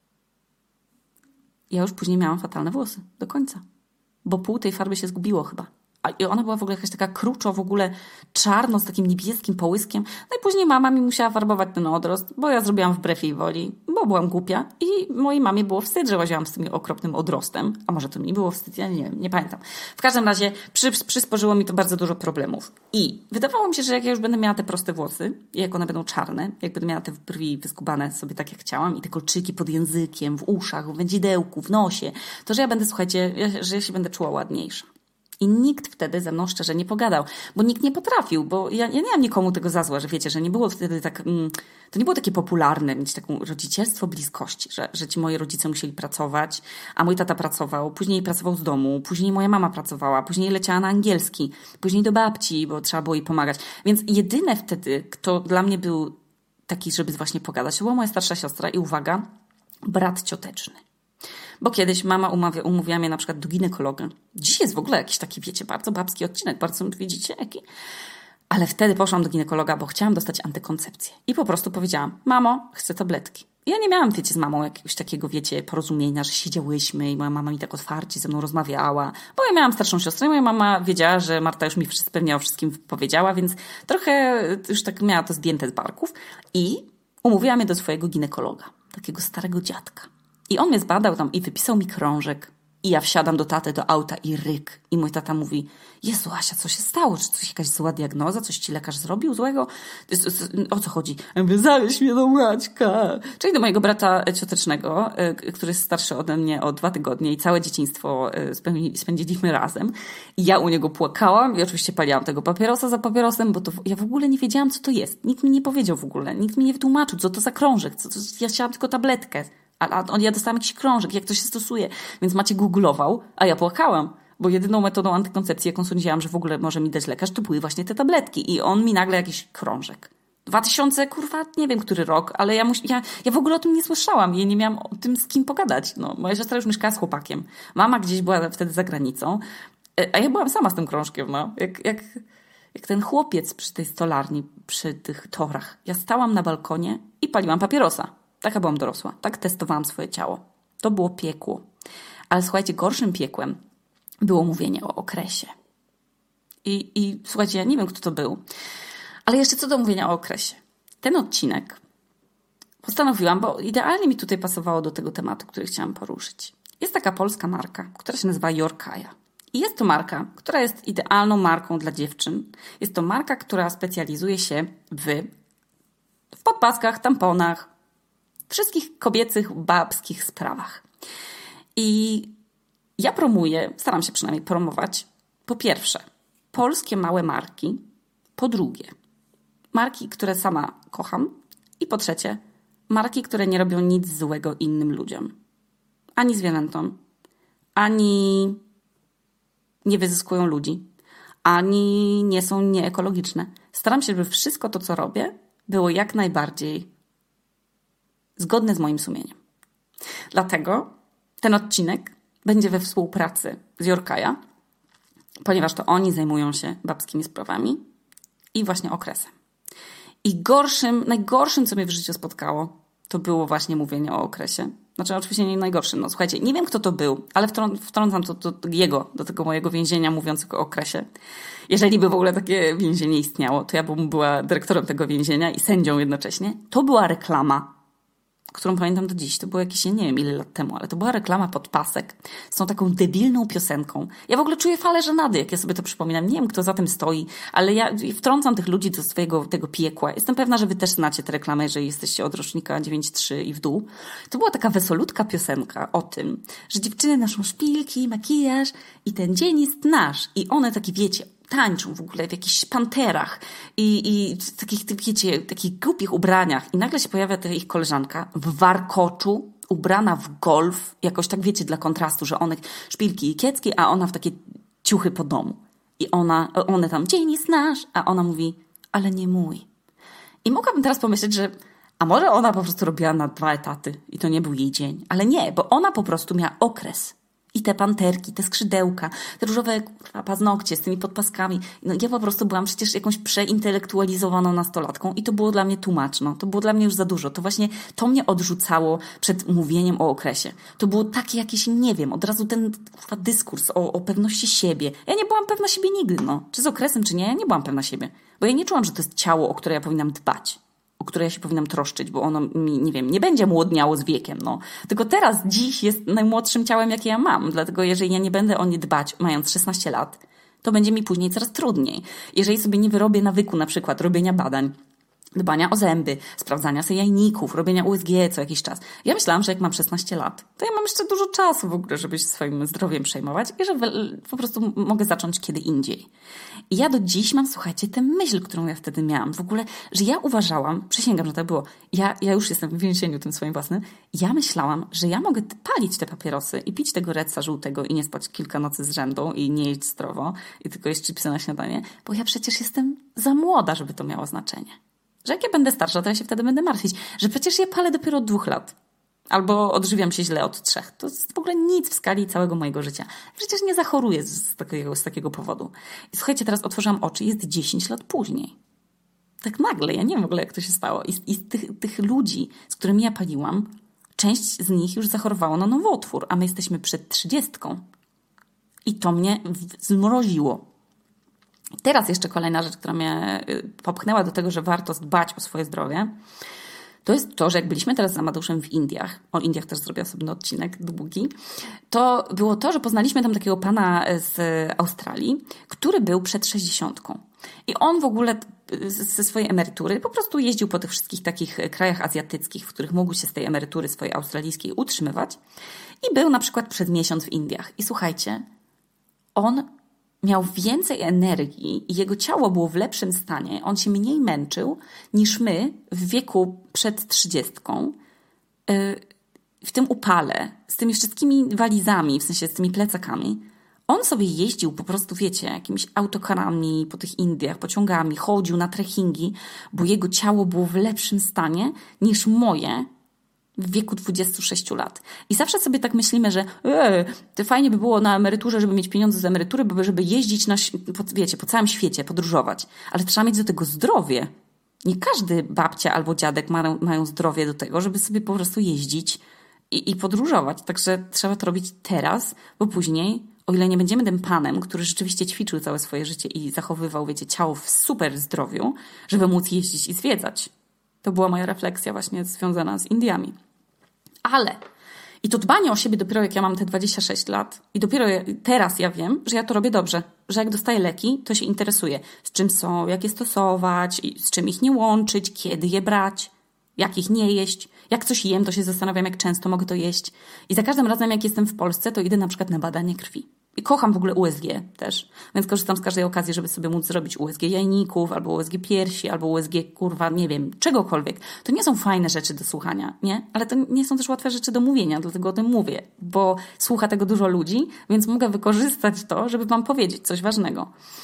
[SPEAKER 1] ja już później miałam fatalne włosy do końca, bo pół tej farby się zgubiło chyba. I ona była w ogóle jakaś taka kruczo, w ogóle czarno, z takim niebieskim połyskiem. No i później mama mi musiała farbować ten odrost, bo ja zrobiłam wbrew jej woli, bo byłam głupia i mojej mamie było wstyd, że łaziłam z tym okropnym odrostem. A może to mi było wstyd? Ja nie wiem, nie pamiętam. W każdym razie przy, przysporzyło mi to bardzo dużo problemów. I wydawało mi się, że jak ja już będę miała te proste włosy, i jak one będą czarne, jak będę miała te brwi wyskubane sobie tak, jak chciałam i te kolczyki pod językiem, w uszach, w wędzidełku, w nosie, to że ja będę, słuchajcie, że ja się będę czuła ładniejsza. I nikt wtedy ze mną szczerze nie pogadał, bo nikt nie potrafił, bo ja, ja nie miałam nikomu tego za złe, że wiecie, że nie było wtedy tak, mm, to nie było takie popularne mieć taką rodzicielstwo bliskości, że, że ci moi rodzice musieli pracować, a mój tata pracował, później pracował z domu, później moja mama pracowała, później leciała na angielski, później do babci, bo trzeba było jej pomagać. Więc jedyne wtedy, kto dla mnie był taki, żeby właśnie pogadać, to była moja starsza siostra i uwaga, brat cioteczny. Bo kiedyś mama umawia, umówiła mnie na przykład do ginekologa. Dziś jest w ogóle jakiś taki, wiecie, bardzo babski odcinek, bardzo, widzicie, jaki? Ale wtedy poszłam do ginekologa, bo chciałam dostać antykoncepcję. I po prostu powiedziałam: mamo, chcę tabletki. Ja nie miałam, wiecie, z mamą jakiegoś takiego, wiecie, porozumienia, że siedziałyśmy i moja mama mi tak otwarcie ze mną rozmawiała. Bo ja miałam starszą siostrę i moja mama wiedziała, że Marta już mi pewnie o wszystkim powiedziała, więc trochę już tak miała to zdjęte z barków. I umówiła mnie do swojego ginekologa, takiego starego dziadka. I on mnie zbadał tam i wypisał mi krążek. I ja wsiadam do taty do auta i ryk. I mój tata mówi: Jezu, Asia, co się stało? Czy coś, jakaś zła diagnoza? Coś ci lekarz zrobił złego? O co chodzi? Ja mówię: zawieź mnie do Maćka. Czyli do mojego brata ciotecznego, który jest starszy ode mnie o dwa tygodnie i całe dzieciństwo spędziliśmy razem. I ja u niego płakałam i oczywiście paliłam tego papierosa za papierosem, bo to ja w ogóle nie wiedziałam, co to jest. Nikt mi nie powiedział w ogóle. Nikt mi nie wytłumaczył, co to za krążek. Co to, ja chciałam tylko tabletkę. A on, ja dostałam jakiś krążek, jak to się stosuje. Więc Maciek googlował, a ja płakałam. Bo jedyną metodą antykoncepcji, jaką sądziłam, że w ogóle może mi dać lekarz, to były właśnie te tabletki. I on mi nagle jakiś krążek. dwa tysiące, kurwa, nie wiem, który rok, ale ja, mus, ja, ja w ogóle o tym nie słyszałam. Ja nie miałam o tym z kim pogadać. No, moja siostra już mieszkała z chłopakiem. Mama gdzieś była wtedy za granicą. A ja byłam sama z tym krążkiem, no. Jak, jak, jak ten chłopiec przy tej stolarni, przy tych torach. Ja stałam na balkonie i paliłam papierosa. Taka byłam dorosła. Tak testowałam swoje ciało. To było piekło. Ale słuchajcie, gorszym piekłem było mówienie o okresie. I, i słuchajcie, ja nie wiem, kto to był. Ale jeszcze co do mówienia o okresie. Ten odcinek postanowiłam, bo idealnie mi tutaj pasowało do tego tematu, który chciałam poruszyć. Jest taka polska marka, która się nazywa Yorkaya. I jest to marka, która jest idealną marką dla dziewczyn. Jest to marka, która specjalizuje się w, w podpaskach, tamponach, wszystkich kobiecych, babskich sprawach. I ja promuję, staram się przynajmniej promować, po pierwsze, polskie małe marki, po drugie, marki, które sama kocham i po trzecie, marki, które nie robią nic złego innym ludziom. Ani zwierzętom, ani nie wyzyskują ludzi, ani nie są nieekologiczne. staram się, żeby wszystko to, co robię, było jak najbardziej zgodne z moim sumieniem. Dlatego ten odcinek będzie we współpracy z Yorkaja, ponieważ to oni zajmują się babskimi sprawami i właśnie okresem. I gorszym, najgorszym, co mnie w życiu spotkało, to było właśnie mówienie o okresie. Znaczy oczywiście nie najgorszym. No słuchajcie, nie wiem kto to był, ale wtrą- wtrącam to, to, to jego, do tego mojego więzienia mówiącego o okresie. Jeżeli by w ogóle takie więzienie istniało, to ja bym była dyrektorem tego więzienia i sędzią jednocześnie. To była reklama, którą pamiętam do dziś. To było jakieś, nie wiem ile lat temu, ale to była reklama Podpasek z tą taką debilną piosenką. Ja w ogóle czuję falę żenady, jak ja sobie to przypominam. Nie wiem, kto za tym stoi, ale ja wtrącam tych ludzi do swojego tego piekła. Jestem pewna, że wy też znacie tę reklamę, jeżeli jesteście od rocznika dziewięć trzy i w dół. To była taka wesolutka piosenka o tym, że dziewczyny noszą szpilki, makijaż i ten dzień jest nasz. I one takie, wiecie, tańczą w ogóle w jakichś panterach i, i w takich, wiecie, takich głupich ubraniach. I nagle się pojawia ta ich koleżanka w warkoczu, ubrana w golf, jakoś tak wiecie, dla kontrastu, że one szpilki i kiecki, a ona w takie ciuchy po domu. I ona, one tam, dzień jest nasz, a ona mówi, ale nie mój. I mogłabym teraz pomyśleć, że a może ona po prostu robiła na dwa etaty i to nie był jej dzień. Ale nie, bo ona po prostu miała okres. I te panterki, te skrzydełka, te różowe kurwa, paznokcie z tymi podpaskami. No, ja po prostu byłam przecież jakąś przeintelektualizowaną nastolatką i to było dla mnie tłumaczno. To było dla mnie już za dużo. To właśnie to mnie odrzucało przed mówieniem o okresie. To było takie jakieś, nie wiem, od razu ten kurwa, dyskurs o, o pewności siebie. Ja nie byłam pewna siebie nigdy, no. Czy z okresem, czy nie, ja nie byłam pewna siebie. Bo ja nie czułam, że to jest ciało, o które ja powinnam dbać. O które ja się powinnam troszczyć, bo ono mi, nie wiem, nie będzie młodniało z wiekiem, no. Tylko teraz, dziś jest najmłodszym ciałem, jakie ja mam. Dlatego jeżeli ja nie będę o nie dbać, mając szesnaście lat, to będzie mi później coraz trudniej. Jeżeli sobie nie wyrobię nawyku, na przykład robienia badań, dbania o zęby, sprawdzania sobie jajników, robienia U S G co jakiś czas. Ja myślałam, że jak mam szesnaście lat, to ja mam jeszcze dużo czasu w ogóle, żeby się swoim zdrowiem przejmować i że po prostu mogę zacząć kiedy indziej. I ja do dziś mam, słuchajcie, tę myśl, którą ja wtedy miałam. W ogóle, że ja uważałam, przysięgam, że tak było, ja, ja już jestem w więzieniu tym swoim własnym, ja myślałam, że ja mogę palić te papierosy i pić tego redsa żółtego i nie spać kilka nocy z rzędu i nie jeść zdrowo i tylko jeść chipsy na śniadanie, bo ja przecież jestem za młoda, żeby to miało znaczenie. Że jak ja będę starsza, to ja się wtedy będę martwić. Że przecież ja palę dopiero od dwóch lat. Albo odżywiam się źle od trzech. To jest w ogóle nic w skali całego mojego życia. Przecież nie zachoruję z takiego, z takiego powodu. I słuchajcie, teraz otworzyłam oczy, jest dziesięć lat później. Tak nagle, ja nie wiem w ogóle jak to się stało. I, i z tych, tych ludzi, z którymi ja paliłam, część z nich już zachorowało na nowotwór, a my jesteśmy przed trzydziestką. I to mnie zmroziło. Teraz jeszcze kolejna rzecz, która mnie popchnęła do tego, że warto dbać o swoje zdrowie, to jest to, że jak byliśmy teraz z Amadeuszem w Indiach, o Indiach też zrobię osobny odcinek długi, to było to, że poznaliśmy tam takiego pana z Australii, który był przed sześćdziesiątką. I on w ogóle ze swojej emerytury po prostu jeździł po tych wszystkich takich krajach azjatyckich, w których mógł się z tej emerytury swojej australijskiej utrzymywać i był na przykład przez miesiąc w Indiach. I słuchajcie, on miał więcej energii i jego ciało było w lepszym stanie, on się mniej męczył niż my w wieku przed trzydziestką, w tym upale, z tymi wszystkimi walizami, w sensie z tymi plecakami. On sobie jeździł po prostu, wiecie, jakimiś autokarami po tych Indiach, pociągami, chodził na trekkingi, bo jego ciało było w lepszym stanie niż moje w wieku dwudziestu sześciu lat. I zawsze sobie tak myślimy, że e, to fajnie by było na emeryturze, żeby mieć pieniądze z emerytury, bo żeby jeździć na, po, wiecie, po całym świecie, podróżować. Ale trzeba mieć do tego zdrowie. Nie każdy babcia albo dziadek mają, mają zdrowie do tego, żeby sobie po prostu jeździć i, i podróżować. Także trzeba to robić teraz, bo później, o ile nie będziemy tym panem, który rzeczywiście ćwiczył całe swoje życie i zachowywał, wiecie, ciało w super zdrowiu, żeby móc jeździć i zwiedzać. To była moja refleksja właśnie związana z Indiami. Ale i to dbanie o siebie dopiero jak ja mam te dwadzieścia sześć lat i dopiero teraz ja wiem, że ja to robię dobrze, że jak dostaję leki, to się interesuję, z czym są, jak je stosować, z czym ich nie łączyć, kiedy je brać, jak ich nie jeść. Jak coś jem, to się zastanawiam, jak często mogę to jeść. I za każdym razem, jak jestem w Polsce, to idę na przykład na badanie krwi. I kocham w ogóle U S G też, więc korzystam z każdej okazji, żeby sobie móc zrobić U S G jajników, albo U S G piersi, albo U S G, kurwa, nie wiem, czegokolwiek. To nie są fajne rzeczy do słuchania, nie? Ale to nie są też łatwe rzeczy do mówienia, dlatego o tym mówię, bo słucha tego dużo ludzi, więc mogę wykorzystać to, żeby wam powiedzieć coś ważnego.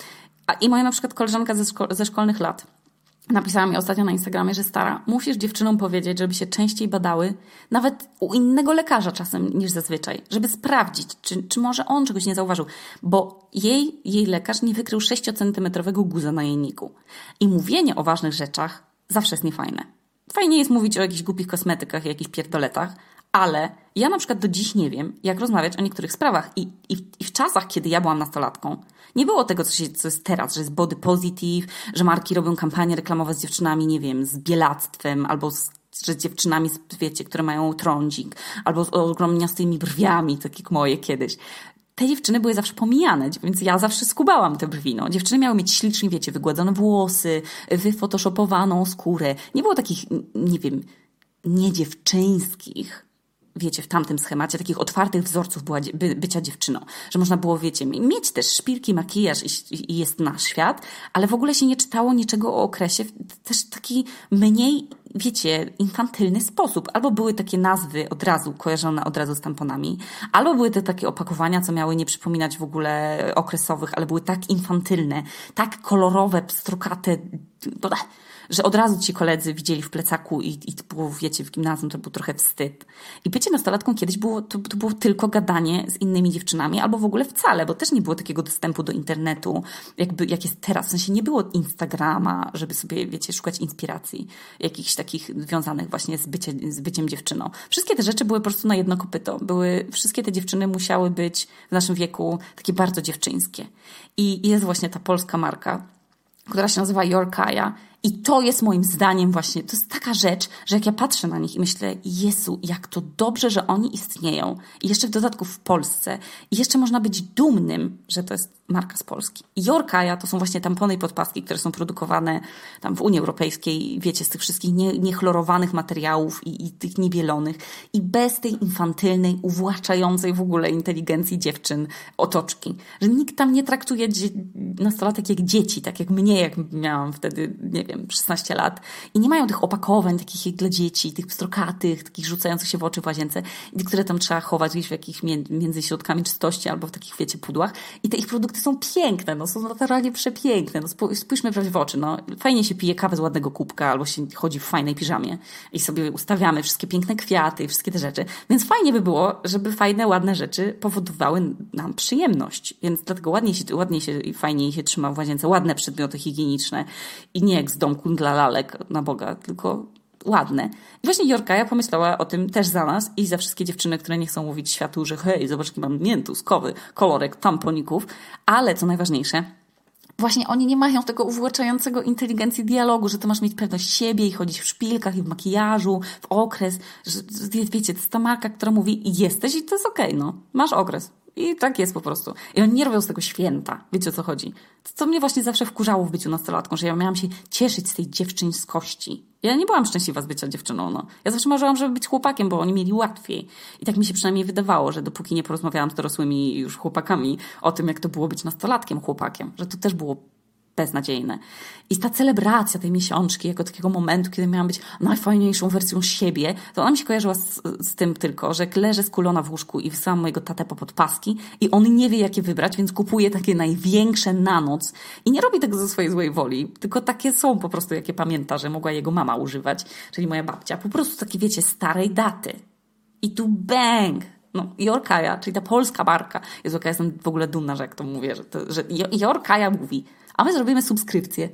[SPEAKER 1] A i moja na przykład koleżanka ze, szko- ze szkolnych lat napisała mi ostatnio na Instagramie, że stara, musisz dziewczynom powiedzieć, żeby się częściej badały, nawet u innego lekarza czasem niż zazwyczaj, żeby sprawdzić, czy, czy może on czegoś nie zauważył, bo jej, jej lekarz nie wykrył sześciocentymetrowego guza na jajniku. I mówienie o ważnych rzeczach zawsze jest niefajne. Fajnie jest mówić o jakichś głupich kosmetykach i jakichś pierdoletach, ale ja na przykład do dziś nie wiem, jak rozmawiać o niektórych sprawach. I, i, i w czasach, kiedy ja byłam nastolatką, nie było tego, co, się, co jest teraz, że jest body positive, że marki robią kampanie reklamowe z dziewczynami, nie wiem, z bielactwem, albo z, że z dziewczynami, wiecie, które mają trądzik, albo z ogromniastymi brwiami, tak jak moje kiedyś. Te dziewczyny były zawsze pomijane, więc ja zawsze skubałam te brwi. No. Dziewczyny miały mieć ślicznie, wiecie, wygładzone włosy, wyfotoshopowaną skórę. Nie było takich, nie wiem, niedziewczyńskich, wiecie, w tamtym schemacie, takich otwartych wzorców była, by, bycia dziewczyną. Że można było, wiecie, mieć też szpilki, makijaż i, i jest nasz świat, ale w ogóle się nie czytało niczego o okresie w też taki mniej, wiecie, infantylny sposób. Albo były takie nazwy od razu, kojarzone od razu z tamponami, albo były te takie opakowania, co miały nie przypominać w ogóle okresowych, ale były tak infantylne, tak kolorowe, pstrokate, że od razu ci koledzy widzieli w plecaku i, i to było, wiecie, w gimnazjum to był trochę wstyd. I bycie nastolatką kiedyś było, to, to było tylko gadanie z innymi dziewczynami, albo w ogóle wcale, bo też nie było takiego dostępu do internetu, jakby, jak jest teraz. W sensie nie było Instagrama, żeby sobie, wiecie, szukać inspiracji jakichś takich związanych właśnie z, bycie, z byciem dziewczyną. Wszystkie te rzeczy były po prostu na jedno kopyto. Były, wszystkie te dziewczyny musiały być w naszym wieku takie bardzo dziewczyńskie. I jest właśnie ta polska marka, która się nazywa Yorkaya. I to jest moim zdaniem właśnie, to jest taka rzecz, że jak ja patrzę na nich i myślę, Jezu, jak to dobrze, że oni istnieją. I jeszcze w dodatku w Polsce. I jeszcze można być dumnym, że to jest marka z Polski. I Yorkaya to są właśnie tampony i podpaski, które są produkowane tam w Unii Europejskiej, wiecie, z tych wszystkich nie, niechlorowanych materiałów i, i tych niebielonych. I bez tej infantylnej, uwłaczającej w ogóle inteligencji dziewczyn otoczki. Że nikt tam nie traktuje dzie- nastolatek jak dzieci, tak jak mnie, jak miałam wtedy, nie wiem, szesnaście lat. I nie mają tych opakowań takich jak dla dzieci, tych pstrokatych, takich rzucających się w oczy w łazience, które tam trzeba chować gdzieś w jakichś między środkami czystości albo w takich, wiecie, pudłach. I te ich produkty są piękne, no są naturalnie przepiękne. No spójrzmy prawdzie w oczy, no. Fajnie się pije kawę z ładnego kubka albo się chodzi w fajnej piżamie i sobie ustawiamy wszystkie piękne kwiaty, wszystkie te rzeczy. Więc fajnie by było, żeby fajne, ładne rzeczy powodowały nam przyjemność. Więc dlatego ładniej się, ładniej się i fajniej się trzyma w łazience ładne przedmioty higieniczne i nie jak z domku dla lalek na Boga, tylko ładne. I właśnie Yorkaya pomyślała o tym też za nas i za wszystkie dziewczyny, które nie chcą mówić światu, że hej, zobacz, jaki mam miętus, kowy, kolorek, tamponików, ale co najważniejsze, właśnie oni nie mają tego uwłaczającego inteligencji dialogu, że ty masz mieć pewność siebie i chodzić w szpilkach i w makijażu, w okres, że wiecie, to jest ta marka, która mówi jesteś i to jest okej, okay, no, masz okres. I tak jest po prostu. I oni nie robią z tego święta. Wiecie, o co chodzi? To, co mnie właśnie zawsze wkurzało w byciu nastolatką, że ja miałam się cieszyć z tej dziewczyńskości. Ja nie byłam szczęśliwa z bycia dziewczyną, no. Ja zawsze marzyłam, żeby być chłopakiem, bo oni mieli łatwiej. I tak mi się przynajmniej wydawało, że dopóki nie porozmawiałam z dorosłymi już chłopakami o tym, jak to było być nastolatkiem chłopakiem, że to też było beznadziejne. I ta celebracja tej miesiączki, jako takiego momentu, kiedy miałam być najfajniejszą wersją siebie, to ona mi się kojarzyła z, z tym tylko, że jak leżę skulona w łóżku i wysyłam mojego tatę po podpaski i on nie wie, jakie wybrać, więc kupuje takie największe na noc i nie robi tego ze swojej złej woli, tylko takie są po prostu, jakie pamięta, że mogła jego mama używać, czyli moja babcia. Po prostu takie, wiecie, starej daty. I tu bang! No, Yorkaya, czyli ta polska marka. Jezu, jaka jestem w ogóle dumna, że jak to mówię, że, to, że Yorkaya mówi, a my zrobimy subskrypcję.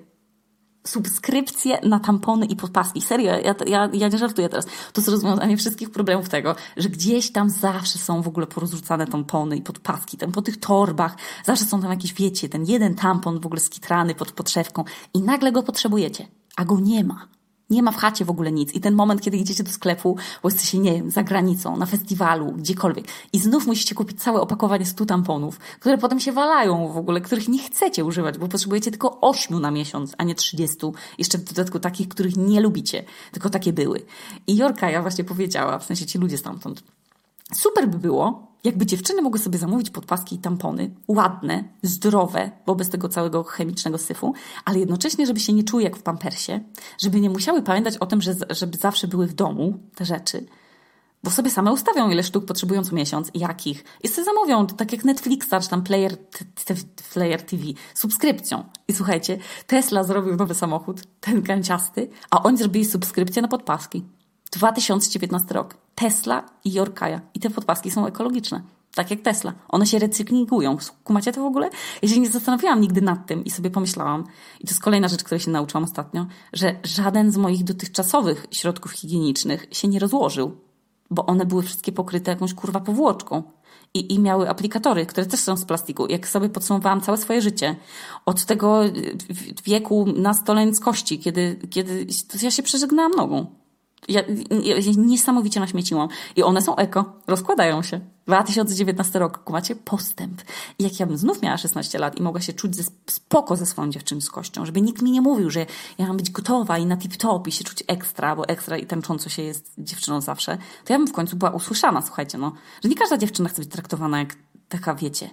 [SPEAKER 1] Subskrypcję na tampony i podpaski. Serio, ja, ja, ja nie żartuję teraz. To jest rozwiązanie wszystkich problemów tego, że gdzieś tam zawsze są w ogóle porozrzucane tampony i podpaski. Tam po tych torbach zawsze są tam jakieś, wiecie, ten jeden tampon w ogóle skitrany pod podszewką i nagle go potrzebujecie, a go nie ma. Nie ma w chacie w ogóle nic. I ten moment, kiedy idziecie do sklepu, bo jesteście, nie wiem, za granicą, na festiwalu, gdziekolwiek. I znów musicie kupić całe opakowanie stu tamponów, które potem się walają w ogóle, których nie chcecie używać, bo potrzebujecie tylko ośmiu na miesiąc, a nie trzydziestu. Jeszcze w dodatku takich, których nie lubicie. Tylko takie były. I Yorkaya właśnie powiedziała, w sensie ci ludzie stamtąd, super by było, jakby dziewczyny mogły sobie zamówić podpaski i tampony, ładne, zdrowe, bo bez tego całego chemicznego syfu, ale jednocześnie, żeby się nie czuły jak w pampersie, żeby nie musiały pamiętać o tym, że, żeby zawsze były w domu te rzeczy, Bo sobie same ustawią, ile sztuk potrzebują co miesiąc i jakich. I sobie zamówią, to tak jak Netflixa, czy tam Player, Player T V, subskrypcją. I słuchajcie, Tesla zrobił nowy samochód, ten kanciasty, a oni zrobili subskrypcję na podpaski. dwa tysiące dziewiętnasty rok. Tesla i Yorkaya. I te podpaski są ekologiczne. Tak jak Tesla. One się recyklingują. Kumacie to w ogóle? Ja się nie zastanawiałam nigdy nad tym i sobie pomyślałam, i to jest kolejna rzecz, której się nauczyłam ostatnio, że żaden z moich dotychczasowych środków higienicznych się nie rozłożył. Bo one były wszystkie pokryte jakąś kurwa powłoczką. I, I miały aplikatory, które też są z plastiku. Jak sobie podsumowałam całe swoje życie, od tego wieku nastoleńskości, kiedy, kiedy ja się przeżegnałam nogą. Ja, ja, ja niesamowicie naśmieciłam. I one są eko, rozkładają się. dwa tysiące dziewiętnasty rok, macie postęp. I jak ja bym znów miała szesnaście lat i mogła się czuć ze, spoko ze swoją dziewczynskością, żeby nikt mi nie mówił, że ja mam być gotowa i na tip-top i się czuć ekstra, bo ekstra i tęcząco się jest dziewczyną zawsze, to ja bym w końcu była usłyszana, słuchajcie, no, że nie każda dziewczyna chce być traktowana jak taka, wiecie.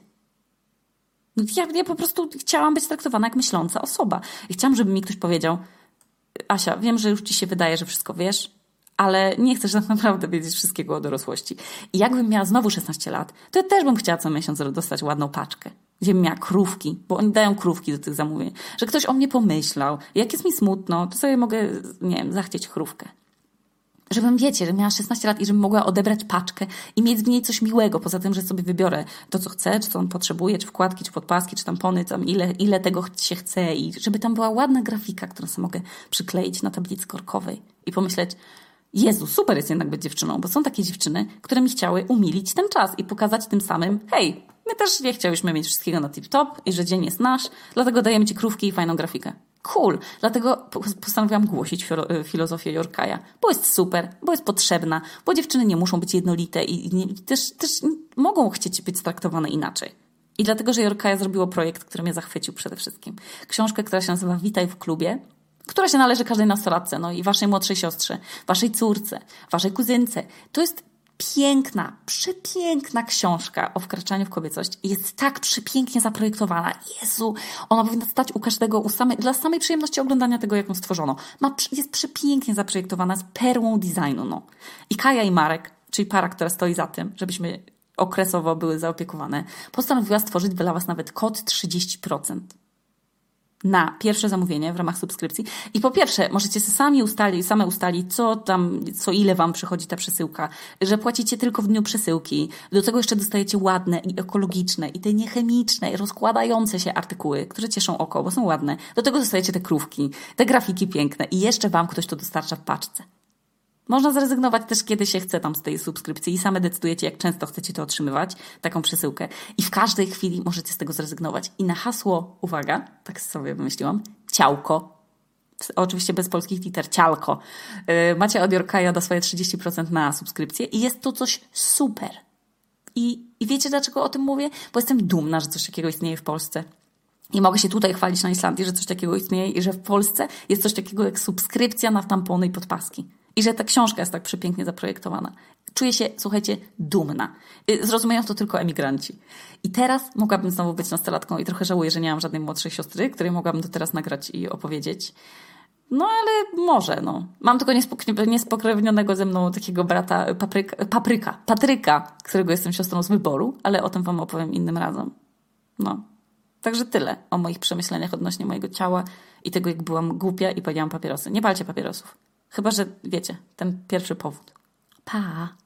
[SPEAKER 1] No, ja, ja po prostu chciałam być traktowana jak myśląca osoba. I chciałam, żeby mi ktoś powiedział: Asia, wiem, że już ci się wydaje, że wszystko wiesz, ale nie chcesz tak naprawdę wiedzieć wszystkiego o dorosłości. I jakbym miała znowu szesnaście lat, to ja też bym chciała co miesiąc dostać ładną paczkę, gdzie bym miała krówki, bo oni dają krówki do tych zamówień, że ktoś o mnie pomyślał. Jak jest mi smutno, to sobie mogę, nie wiem, zachcieć krówkę. Żebym, wiecie, że miała szesnaście lat i żebym mogła odebrać paczkę i mieć w niej coś miłego, poza tym, że sobie wybiorę to, co chcę, czy co on potrzebuje, czy wkładki, czy podpaski, czy tampony, tam ile, ile tego się chce i żeby tam była ładna grafika, którą sobie mogę przykleić na tablicy korkowej i pomyśleć: Jezu, super jest jednak być dziewczyną, bo są takie dziewczyny, które mi chciały umilić ten czas i pokazać tym samym: hej, my też nie chciałyśmy mieć wszystkiego na tip-top i że dzień jest nasz, dlatego dajemy ci krówki i fajną grafikę. Cool. Dlatego postanowiłam głosić filozofię Yorkaya, bo jest super, bo jest potrzebna, bo dziewczyny nie muszą być jednolite i nie, też, też mogą chcieć być traktowane inaczej. I dlatego, że Yorkaya zrobiło projekt, który mnie zachwycił przede wszystkim. Książkę, która się nazywa Witaj w klubie, która się należy każdej nastolatce, no i waszej młodszej siostrze, waszej córce, waszej kuzynce. To jest piękna, przepiękna książka o wkraczaniu w kobiecość. Jest tak przepięknie zaprojektowana. Jezu, ona powinna stać u każdego, u samej, dla samej przyjemności oglądania tego, jak ją stworzono. Ma, jest przepięknie zaprojektowana, z perłą designu. No. I Kaja i Marek, czyli para, która stoi za tym, żebyśmy okresowo były zaopiekowane, postanowiła stworzyć dla was nawet kod trzydzieści procent. Na pierwsze zamówienie w ramach subskrypcji. I po pierwsze, możecie sobie sami ustalić, same ustalić, co tam, co ile wam przychodzi ta przesyłka, że płacicie tylko w dniu przesyłki. Do tego jeszcze dostajecie ładne i ekologiczne i te niechemiczne, rozkładające się artykuły, które cieszą oko, bo są ładne. Do tego dostajecie te krówki, te grafiki piękne i jeszcze wam ktoś to dostarcza w paczce. Można zrezygnować też, kiedy się chce tam z tej subskrypcji i same decydujecie, jak często chcecie to otrzymywać, taką przesyłkę. I w każdej chwili możecie z tego zrezygnować. I na hasło, uwaga, tak sobie wymyśliłam, ciałko, oczywiście bez polskich liter, cialko, yy, macie od Yorkaya do swoje trzydzieści procent na subskrypcję i jest to coś super. I, I wiecie, dlaczego o tym mówię? Bo jestem dumna, że coś takiego istnieje w Polsce. I mogę się tutaj chwalić na Islandii, że coś takiego istnieje i że w Polsce jest coś takiego jak subskrypcja na tampony i podpaski. I że ta książka jest tak przepięknie zaprojektowana. Czuję się, słuchajcie, dumna. Zrozumieją to tylko emigranci. I teraz mogłabym znowu być nastolatką i trochę żałuję, że nie mam żadnej młodszej siostry, której mogłabym to teraz nagrać i opowiedzieć. No ale może, no. Mam tylko niespok- niespokrewnionego ze mną takiego brata papryka, papryka, Patryka, którego jestem siostrą z wyboru, ale o tym wam opowiem innym razem. No. Także tyle o moich przemyśleniach odnośnie mojego ciała i tego, jak byłam głupia i paliłam papierosy. Nie palcie papierosów. Chyba że, wiecie, ten pierwszy powód. Pa!